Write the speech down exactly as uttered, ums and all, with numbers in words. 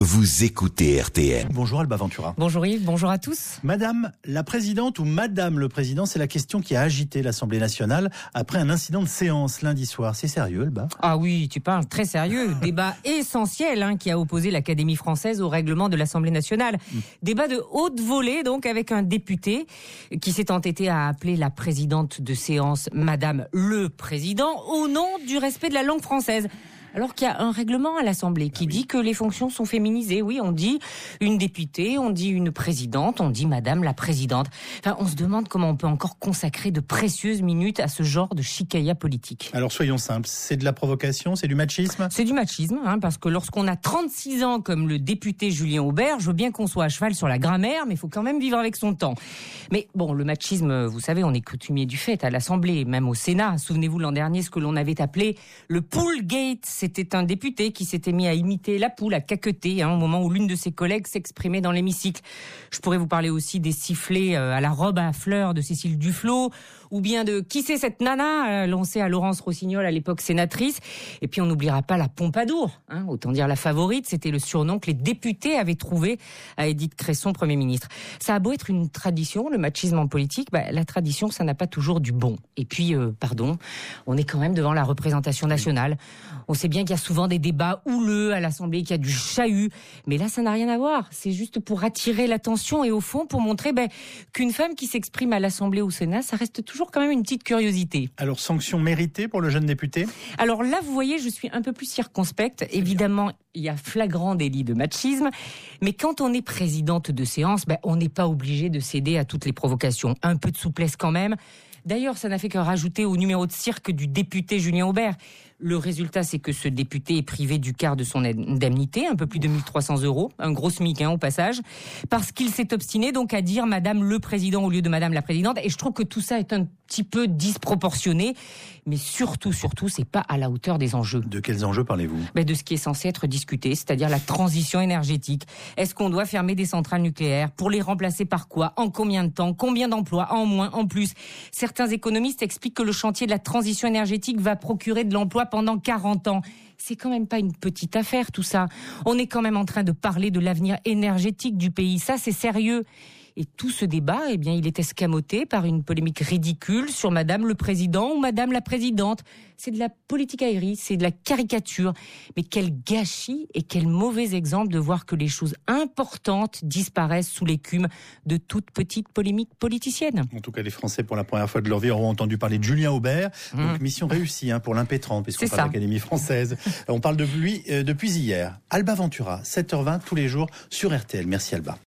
Vous écoutez R T L. Bonjour Alba Ventura. Bonjour Yves, bonjour à tous. Madame la Présidente ou Madame le Président, c'est la question qui a agité l'Assemblée nationale après un incident de séance lundi soir. C'est sérieux, Alba ? Ah oui, tu parles très sérieux. Débat essentiel hein, qui a opposé l'Académie française au règlement de l'Assemblée nationale. Mmh. Débat de haute volée, donc, avec un député qui s'est entêté à appeler la présidente de séance Madame le Président au nom du respect de la langue française. Alors qu'il y a un règlement à l'Assemblée qui ah oui. dit que les fonctions sont féminisées. Oui, on dit une députée, on dit une présidente, on dit Madame la Présidente. Enfin, on se demande comment on peut encore consacrer de précieuses minutes à ce genre de chicaya politique. Alors soyons simples, c'est de la provocation, c'est du machisme ? C'est du machisme, hein, parce que lorsqu'on a trente-six ans comme le député Julien Aubert, je veux bien qu'on soit à cheval sur la grammaire, mais il faut quand même vivre avec son temps. Mais bon, le machisme, vous savez, on est coutumier du fait à l'Assemblée, même au Sénat. Souvenez-vous l'an dernier ce que l'on avait appelé le Poolgate. C'était un député qui s'était mis à imiter la poule, à caqueter, hein, au moment où l'une de ses collègues s'exprimait dans l'hémicycle. Je pourrais vous parler aussi des sifflets à la robe à fleurs de Cécile Duflot, ou bien de qui c'est cette nana, lancée à Laurence Rossignol à l'époque sénatrice. Et puis on n'oubliera pas la Pompadour, hein, autant dire la favorite, c'était le surnom que les députés avaient trouvé à Édith Cresson, Premier ministre. Ça a beau être une tradition, le machisme en politique, bah, la tradition, ça n'a pas toujours du bon. Et puis, euh, pardon, on est quand même devant la représentation nationale. On sait bien qu'il y a souvent des débats houleux à l'Assemblée, qu'il y a du chahut, mais là, ça n'a rien à voir. C'est juste pour attirer l'attention et au fond, pour montrer bah, qu'une femme qui s'exprime à l'Assemblée ou au Sénat, ça reste toujours quand même une petite curiosité. Alors, sanction méritée pour le jeune député ? Alors là, vous voyez, je suis un peu plus circonspecte. C'est Évidemment, bien. Il y a flagrant délit de machisme, mais quand on est présidente de séance, ben, on n'est pas obligé de céder à toutes les provocations. Un peu de souplesse quand même. D'ailleurs, ça n'a fait que rajouter au numéro de cirque du député Julien Aubert. Le résultat, c'est que ce député est privé du quart de son indemnité, un peu plus de mille trois cents euros, un gros SMIC hein, au passage, parce qu'il s'est obstiné donc à dire Madame le Président au lieu de Madame la Présidente. Et je trouve que tout ça est un petit peu disproportionné, mais surtout, surtout, c'est pas à la hauteur des enjeux. De quels enjeux parlez-vous ? Ben de ce qui est censé être discuté, c'est-à-dire la transition énergétique. Est-ce qu'on doit fermer des centrales nucléaires ? Pour les remplacer par quoi ? En combien de temps ? Combien d'emplois ? En moins ? En plus ? Certains économistes expliquent que le chantier de la transition énergétique va procurer de l'emploi pendant quarante ans. C'est quand même pas une petite affaire tout ça. On est quand même en train de parler de l'avenir énergétique du pays. Ça, c'est sérieux. Et tout ce débat, eh bien, il est escamoté par une polémique ridicule sur Madame le Président ou Madame la Présidente. C'est de la politique aérie, c'est de la caricature. Mais quel gâchis et quel mauvais exemple de voir que les choses importantes disparaissent sous l'écume de toute petite polémique politicienne. En tout cas, les Français, pour la première fois de leur vie, auront entendu parler de Julien Aubert. Mmh. Donc, mission réussie hein, pour l'impétrant, puisqu'on parle de l'Académie française. On parle de lui euh, depuis hier. Alba Ventura, sept heures vingt tous les jours sur R T L. Merci Alba.